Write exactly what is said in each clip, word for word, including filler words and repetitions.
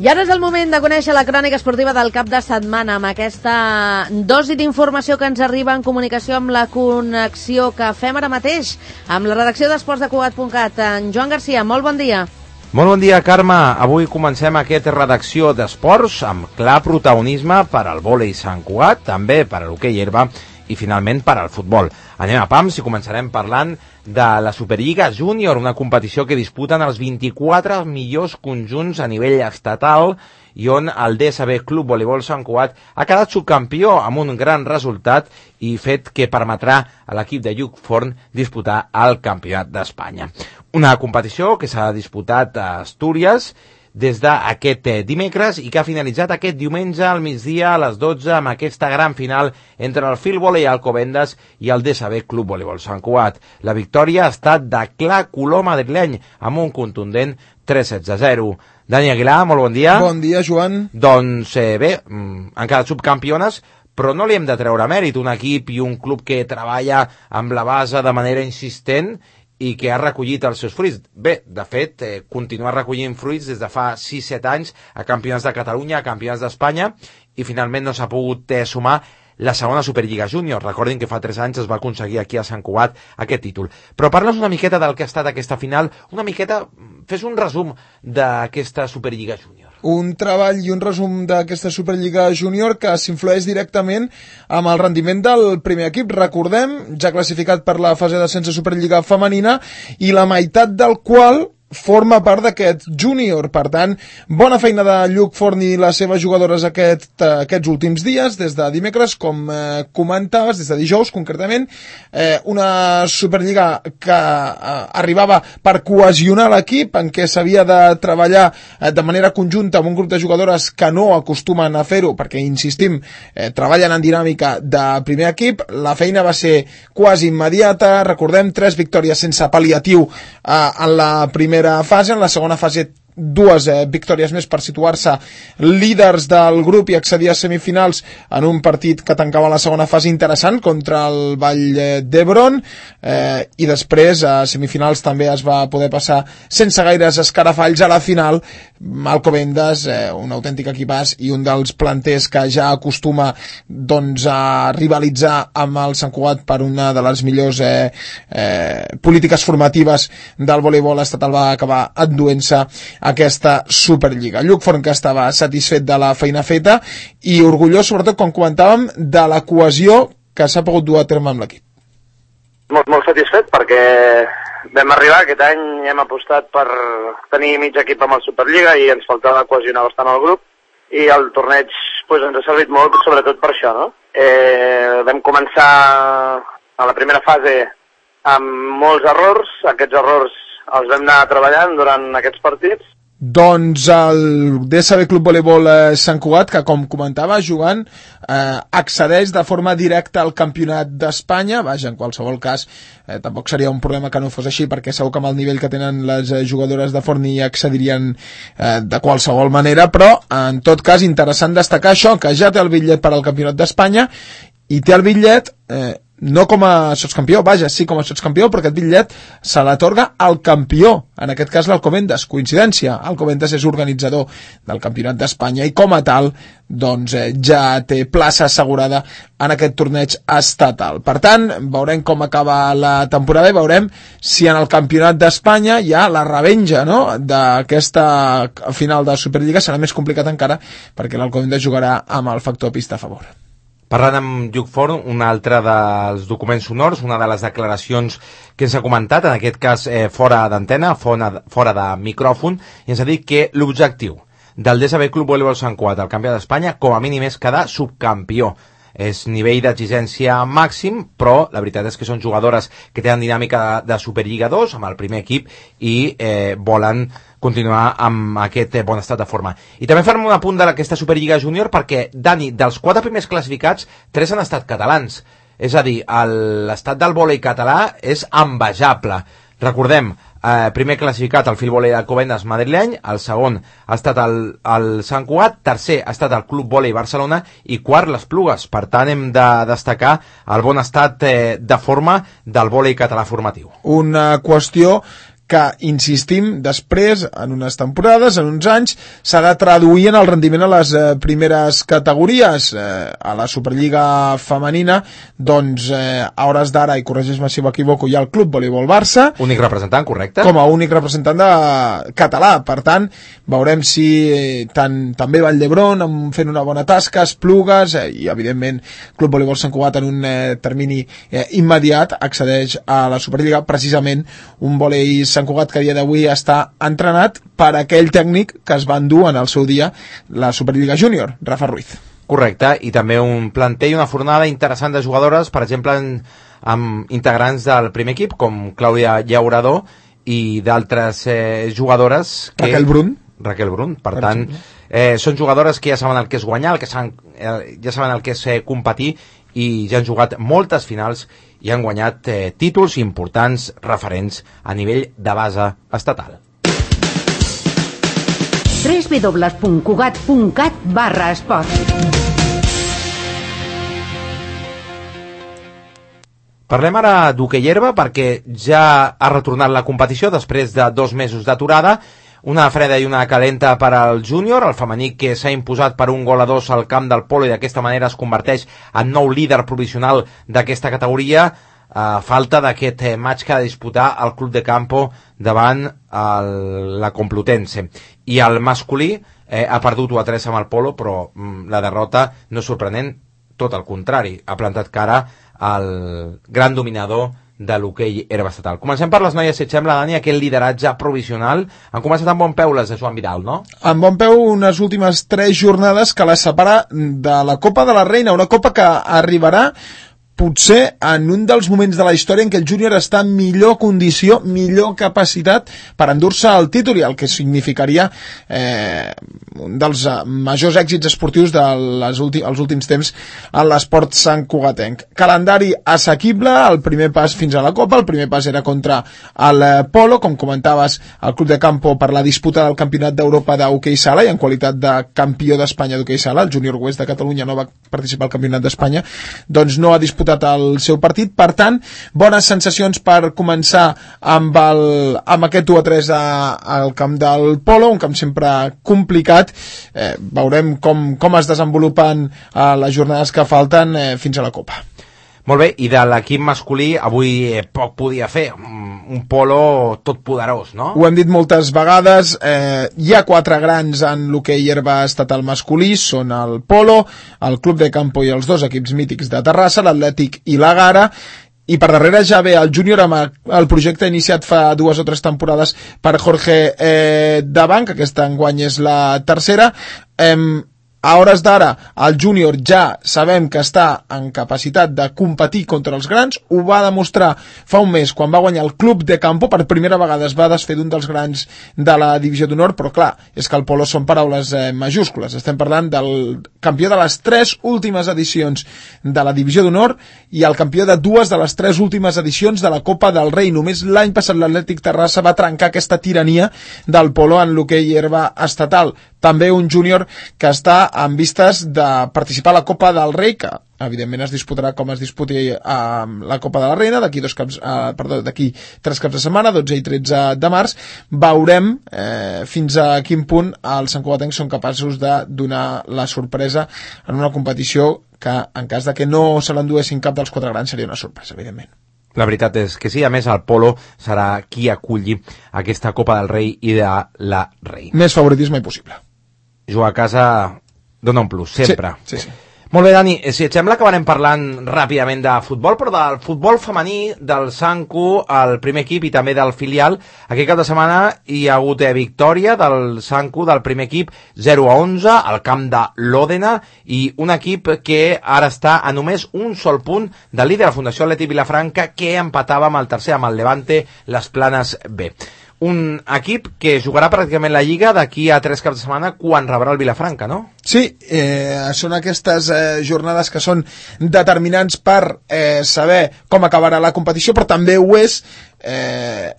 I ara és el moment de conèixer la crònica esportiva del cap de setmana amb aquesta dosi d'informació que ens arriba en comunicació amb la connexió que fem ara mateix amb la redacció d'Esports de Cugat punt cat. En Joan Garcia, molt bon dia. Molt bon dia, Carme. Avui comencem aquesta redacció d'esports amb clar protagonisme per al vòlei Sant Cugat, també per a l'hoquei herba i finalment per al futbol. Anem a pams i començarem parlant de la Superliga Júnior, una competició que disputen els vint-i-quatre millors conjunts a nivell estatal i on el D S B Club Voleibol Sant Cugat ha quedat subcampió amb un gran resultat i fet que permetrà a l'equip de Lluc Forn disputar el Campionat d'Espanya. Una competició que s'ha disputat a Astúries des d'aquest dimecres i que ha finalitzat aquest diumenge al migdia a les dotze amb aquesta gran final entre el Field Volley Alcobendas i el D S B Club Voleibol Sant Cugat. La victòria ha estat de clar color madrileny amb un contundent tres sets a zero. Dani Aguilar, molt bon dia. Bon dia, Joan. Doncs eh, bé, han quedat subcampiones, però no li hem de treure mèrit. Un equip i un club que treballa amb la base de manera insistent i que ha recollit els seus fruits. Bé, de fet, eh, continua recollint fruits des de fa sis set anys a campionats de Catalunya, a campionats d'Espanya, i finalment no s'ha pogut eh, sumar la segona Superliga Júnior. Recordin que fa tres anys es va aconseguir aquí a Sant Cugat aquest títol. Però parla'ns una miqueta del que ha estat aquesta final, una miqueta, fes un resum d'aquesta Superliga Júnior. Un treball i un resum d'aquesta Superliga Júnior que s'influeix directament amb el rendiment del primer equip. Recordem, ja classificat per la fase d'ascens de Superliga femenina i la meitat del qual forma part d'aquest júnior. Per tant, bona feina de Lluc Forn i les seves jugadores aquest, aquests últims dies, des de dimecres, com eh, comentaves, des de dijous concretament, eh, una Superliga que eh, arribava per cohesionar l'equip, en què s'havia de treballar eh, de manera conjunta amb un grup de jugadores que no acostumen a fer-ho, perquè, insistim, eh, treballen en dinàmica de primer equip. La feina va ser quasi immediata, recordem, tres victòries sense pal·liatiu eh, en la primera fase. En la segona fase dues eh, victòries més per situar-se líders del grup i accedir a semifinals en un partit que tancava la segona fase interessant contra el Vall d'Hebron, eh, i després a semifinals també es va poder passar sense gaires escarafalls a la final. Alcobendas, eh, un autèntic equipàs i un dels planters que ja acostuma doncs a rivalitzar amb el Sant Cugat per una de les millors eh, eh, polítiques formatives del voleibol estatal, va acabar enduent-se aquesta Superliga. Lluc Forn, que estava satisfet de la feina feta i orgullós, sobretot, com comentàvem, de la cohesió que s'ha pogut dur a terme amb l'equip. Molt, molt satisfet perquè vam arribar aquest any i hem apostat per tenir mig equip amb el Superliga i ens faltava cohesionar bastant el grup i el torneig pues, ens ha servit molt, sobretot per això, no? Eh, vam començar a la primera fase amb molts errors. Aquests errors els vam anar treballant durant aquests partits. Doncs el D S B Club Voleibol eh, Sant Cugat, que com comentava, jugant, eh, accedeix de forma directa al Campionat d'Espanya. Vaja, en qualsevol cas, eh, tampoc seria un problema que no fos així, perquè segur que amb el nivell que tenen les eh, jugadores de Forn hi accedirien eh, de qualsevol manera, però en tot cas interessant destacar això, que ja té el bitllet per al Campionat d'Espanya i té el bitllet eh, no com a sotscampió, vaja, sí com a sotscampió, però aquest bitllet se l'atorga al campió, en aquest cas l'Alcobendas. Coincidència, Alcobendas és organitzador del Campionat d'Espanya i com a tal doncs eh, ja té plaça assegurada en aquest torneig estatal. Per tant, veurem com acaba la temporada i veurem si en el Campionat d'Espanya hi ha la revenja, no?, d'aquesta final de Superliga. Serà més complicat encara perquè l'Alcobendas jugarà amb el factor pista a favor. Parlant amb Lluc Forn, un altre dels documents sonors, una de les declaracions que ens ha comentat, en aquest cas eh, fora d'antena, fora, fora de micròfon, i ens ha dit que l'objectiu del D S B Club Voleibol Sant Cugat al Campionat d'Espanya com a mínim és quedar subcampió. És nivell d'exigència màxim, però la veritat és que són jugadores que tenen dinàmica de, de Superliga dos amb el primer equip i eh, volen continuar amb aquest bon estat de forma. I també farem un apunt d'aquesta Superliga Júnior perquè, Dani, dels quatre primers classificats, tres han estat catalans. És a dir, l'estat del vòlei català és envejable. Recordem, eh, primer classificat el Field Volley Alcobendas madrileny, el segon ha estat el, el Sant Cugat, tercer ha estat el Club Volley Barcelona i quart les Plugues. Per tant, hem de destacar el bon estat eh, de forma del vòlei català formatiu. Una qüestió que, insistim, després, en unes temporades, en uns anys, s'ha de traduir en el rendiment a les eh, primeres categories. Eh, a la Superliga femenina, doncs, eh, a hores d'ara, i corregeix-me si m'equivoco, hi ha el Club Voleibol Barça. Únic representant, correcte? Com a únic representant de català. Per tant, veurem si eh, tant, també Vall d'Hebron, fent una bona tasca, Esplugues, eh, i, evidentment, Club Voleibol Sant Cugat en un eh, termini eh, immediat accedeix a la Superliga, precisament un volei Sant Cugat que a dia d'avui està entrenat per aquell tècnic que es va endur en el seu dia la Superliga Júnior, Rafa Ruiz. Correcte, i també un planter i una fornada interessant de jugadores, per exemple, en, amb integrants del primer equip, com Clàudia Llaurador, i d'altres eh, jugadores... Que... Raquel Brun. Raquel Brun, per, per tant, eh, són jugadores que ja saben el que és guanyar, el que saben, eh, ja saben el que és eh, competir, i ja han jugat moltes finals i han guanyat eh, títols importants referents a nivell de base estatal. w w w punt cugat punt cat barra esport. Parlem ara d'hoquei herba perquè ja ha retornat la competició després de dos mesos d'aturada. Una freda i una calenta per al júnior, el femení que s'ha imposat per un gol a dos al camp del Polo i d'aquesta manera es converteix en nou líder provisional d'aquesta categoria, a falta d'aquest eh, match que ha de disputar el Club de Campo davant el, la Complutense. I el masculí eh, ha perdut u a tres amb el Polo, però mm, la derrota no és sorprenent, tot el contrari, ha plantat cara al gran dominador de l'hoquei herba estatal. Comencem per les noies, si et sembla, Dani, aquest lideratge provisional. Han començat amb bon peu les de Joan Vidal, no? Amb bon peu unes últimes tres jornades que les separa de la Copa de la Reina, una copa que arribarà potser en un dels moments de la història en què el júnior està en millor condició, millor capacitat per endur-se el títol, i el que significaria eh, un dels majors èxits esportius dels últims, últims temps en l'esport santcugatenc. Calendari assequible, el primer pas fins a la Copa, el primer pas era contra el Polo, com comentaves, el Club de Campo per la disputa del Campionat d'Europa d'hoquei sala, i en qualitat de campió d'Espanya d'hoquei sala, el Júnior Oest de Catalunya no va participar al Campionat d'Espanya, doncs no ha disputat el seu partit. Per tant, bones sensacions per començar amb, el, amb aquest u a tres a, al camp del Polo, un camp sempre complicat. Eh, veurem com, com es desenvolupen eh, les jornades que falten eh, fins a la Copa. Molt bé, i de l'equip masculí avui eh, poc podia fer, un Polo tot poderós, no? Ho hem dit moltes vegades, eh, hi ha quatre grans en l'hoquei herba estatal masculí, són el Polo, el Club de Campo i els dos equips mítics de Terrassa, l'Atlètic i la Gara, i per darrere ja ve el júnior amb el projecte iniciat fa dues o tres temporades per Jorge eh, Daban, que aquest enguany és la tercera. eh, A hores d'ara, el júnior ja sabem que està en capacitat de competir contra els grans, ho va demostrar fa un mes quan va guanyar el Club de Campo, per primera vegada es va desfer d'un dels grans de la divisió d'honor, però clar, és que el Polo són paraules eh, majúscules, estem parlant del campió de les tres últimes edicions de la divisió d'honor i el campió de dues de les tres últimes edicions de la Copa del Rei. Només l'any passat l'Atlètic Terrassa va trencar aquesta tirania del Polo en l'hoquei herba estatal. També un júnior que està en vistes de participar a la Copa del Rei, que evidentment es disputarà com es disputi a la Copa de la Reina, d'aquí dos caps, eh, perdó, d'aquí tres caps de setmana, dotze i tretze de març. Veurem eh, fins a quin punt els santcugatencs són capaços de donar la sorpresa en una competició que, en cas de que no se l'enduessin cap dels quatre grans, seria una sorpresa, evidentment. La veritat és que sí, a més el Polo serà qui aculli aquesta Copa del Rei i de la Reina. Més favoritisme impossible. Jugar a casa dona un plus, sempre. Sí, sí, sí. Molt bé, Dani, si et sembla acabarem parlant ràpidament de futbol, però del futbol femení, del Sancu, el primer equip i també del filial. Aquest cap de setmana hi ha hagut eh, victòria del Sancu, del primer equip, zero a onze, al camp de l'Òdena, i un equip que ara està a només un sol punt del líder de la Fundació Atlètic Vilafranca, que empatava amb el tercer, amb el Levante, les Planes B. Un equip que jugarà pràcticament la Lliga d'aquí a tres caps de setmana quan rebrà el Vilafranca, no? Sí, eh, són aquestes eh, jornades que són determinants per eh, saber com acabarà la competició, però també ho és eh,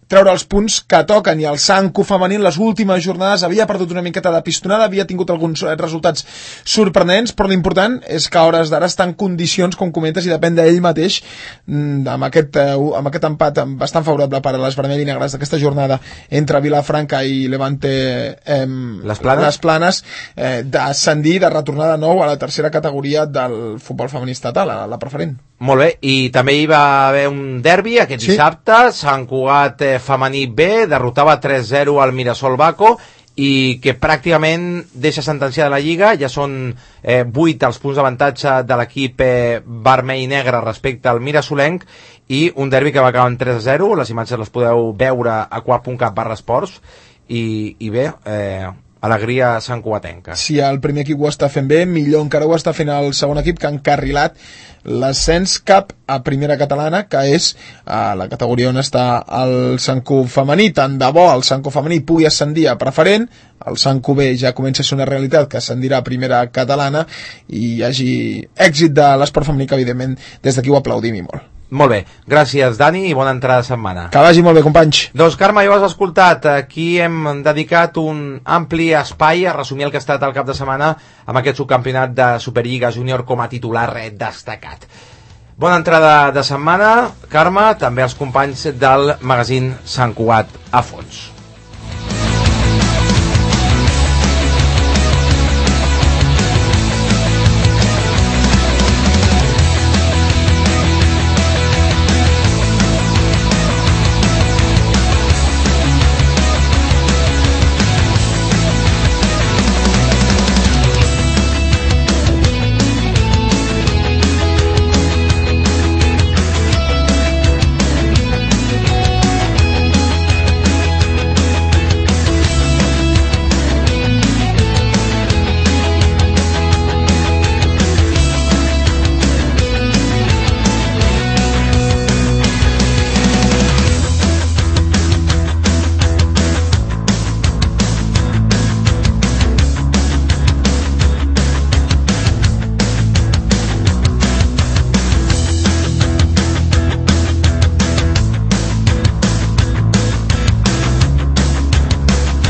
treure els punts que toquen, i el Sanco femení en les últimes jornades havia perdut una miqueta de pistonada, havia tingut alguns resultats sorprenents, però l'important és que a hores d'ara està en condicions, com comentes, i depèn d'ell mateix, amb aquest, amb aquest empat bastant favorable per a les vermell i negres d'aquesta jornada entre Vilafranca i Levante eh, les Planes, les planes eh, d'ascendir, de retornar de nou a la tercera categoria del futbol femení estatal, a la preferent. Molt bé, i també hi va haver un derbi aquest sí. dissabte, Sant Cugat eh, femení B derrotava tres zero al Mirasol Baco, i que pràcticament deixa sentenciada la Lliga. Ja són eh, vuit els punts d'avantatge de l'equip eh, vermell i negre respecte al Mirasolenc, i un derbi que va acabar en tres a zero. Les imatges les podeu veure a quart punt cat barra esports, i, i bé, eh, alegria santcugatenca. Si el primer equip ho està fent bé, millor encara ho està fent el segon equip, que ha encarrilat l'ascens cap a primera catalana, que és a la categoria on està el Sanco femení. Tant de bo el Sanco femení pugui ascendir a preferent, el Sanco B ja comença a ser una realitat, que ascendirà a primera catalana, i hi hagi èxit de l'esport femení, que evidentment des d'aquí ho aplaudim i molt. Molt bé, gràcies Dani, i bona entrada de setmana. Que vagi molt bé, companys. Doncs Carme, ja ho has escoltat, aquí hem dedicat un ampli espai a resumir el que ha estat el cap de setmana amb aquest subcampionat de Superliga Júnior com a titular destacat. Bona entrada de setmana, Carme, també als companys del magazín Sant Cugat a fons.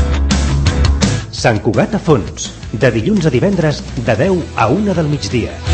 Sant Cugat a fons, de dilluns a divendres, de deu a una del migdia.